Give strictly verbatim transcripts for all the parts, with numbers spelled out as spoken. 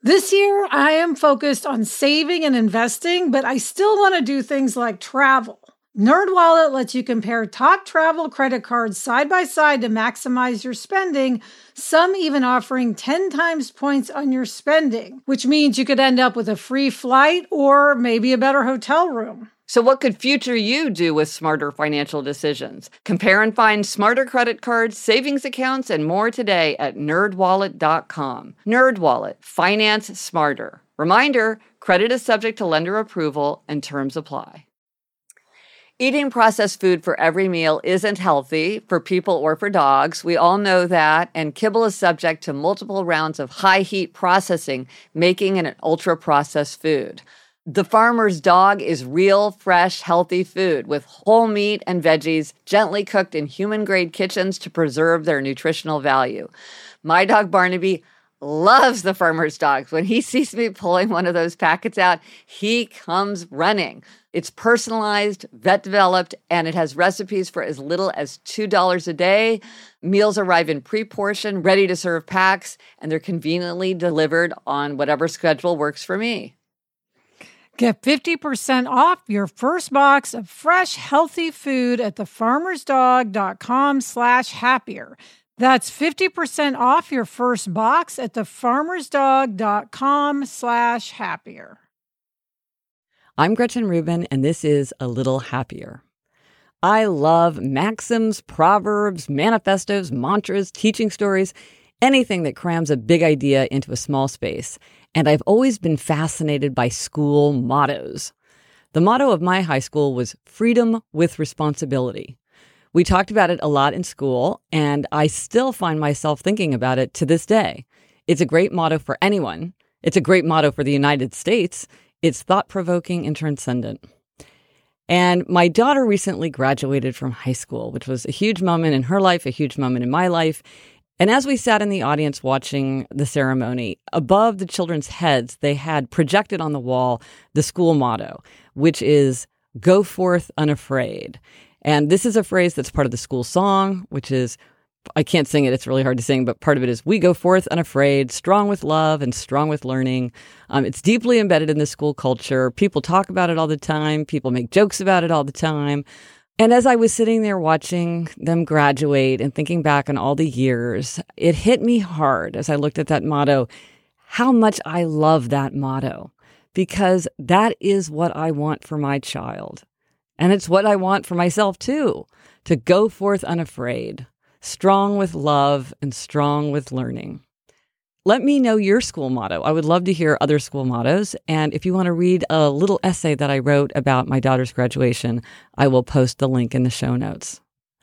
This year, I am focused on saving and investing, but I still want to do things like travel. NerdWallet lets you compare top travel credit cards side by side to maximize your spending, some even offering ten times points on your spending, which means you could end up with a free flight or maybe a better hotel room. So what could future you do with smarter financial decisions? Compare and find smarter credit cards, savings accounts, and more today at nerd wallet dot com. NerdWallet. Finance smarter. Reminder, credit is subject to lender approval and terms apply. Eating processed food for every meal isn't healthy for people or for dogs. We all know that, and kibble is subject to multiple rounds of high-heat processing, making it an ultra-processed food. The Farmer's Dog is real, fresh, healthy food with whole meat and veggies gently cooked in human-grade kitchens to preserve their nutritional value. My dog Barnaby loves the Farmer's Dog. When he sees me pulling one of those packets out, he comes running. It's personalized, vet-developed, and it has recipes for as little as two dollars a day. Meals arrive in pre-portioned, ready-to-serve packs, and they're conveniently delivered on whatever schedule works for me. Get fifty percent off your first box of fresh, healthy food at thefarmersdog.com slash happier. That's fifty percent off your first box at thefarmersdog.com slash happier. I'm Gretchen Rubin, and this is A Little Happier. I love maxims, proverbs, manifestos, mantras, teaching stories, anything that crams a big idea into a small space. And I've always been fascinated by school mottos. The motto of my high school was freedom with responsibility. We talked about it a lot in school, and I still find myself thinking about it to this day. It's a great motto for anyone. It's a great motto for the United States. It's thought-provoking and transcendent. And my daughter recently graduated from high school, which was a huge moment in her life, a huge moment in my life. And as we sat in the audience watching the ceremony, above the children's heads, they had projected on the wall the school motto, which is, "Go forth unafraid." And this is a phrase that's part of the school song, which is, I can't sing it, it's really hard to sing, but part of it is, "We go forth unafraid, strong with love and strong with learning." Um, it's deeply embedded in the school culture. People talk about it all the time. People make jokes about it all the time. And as I was sitting there watching them graduate and thinking back on all the years, it hit me hard as I looked at that motto, how much I love that motto, because that is what I want for my child. And it's what I want for myself too, to go forth unafraid, strong with love and strong with learning. Let me know your school motto. I would love to hear other school mottos. And if you want to read a little essay that I wrote about my daughter's graduation, I will post the link in the show notes.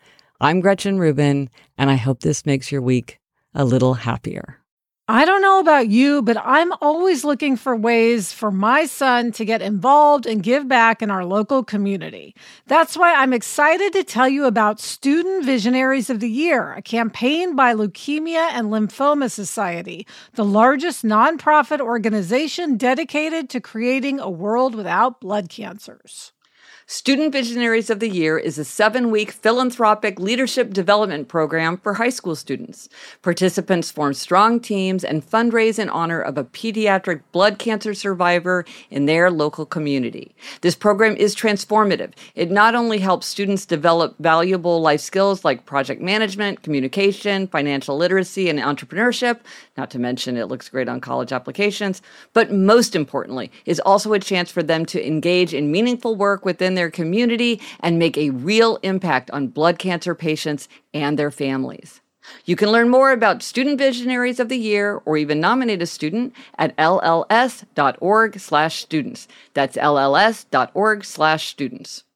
I'm Gretchen Rubin, and I hope this makes your week a little happier. I don't know about you, but I'm always looking for ways for my son to get involved and give back in our local community. That's why I'm excited to tell you about Student Visionaries of the Year, a campaign by Leukemia and Lymphoma Society, the largest nonprofit organization dedicated to creating a world without blood cancers. Student Visionaries of the Year is a seven-week philanthropic leadership development program for high school students. Participants form strong teams and fundraise in honor of a pediatric blood cancer survivor in their local community. This program is transformative. It not only helps students develop valuable life skills like project management, communication, financial literacy, and entrepreneurship, not to mention it looks great on college applications, but most importantly, is also a chance for them to engage in meaningful work within their their community and make a real impact on blood cancer patients and their families. You can learn more about Student Visionaries of the Year or even nominate a student at L L S dot org slash students. That's L L S dot org slash students.